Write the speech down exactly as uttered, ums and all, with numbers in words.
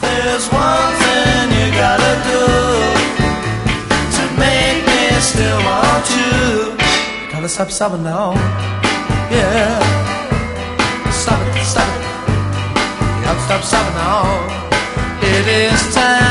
there's one thing you gotta do to make me still want you. Gotta stop sobbing now, yeah. Stop it, stop it. You have to stop sobbing now. It is time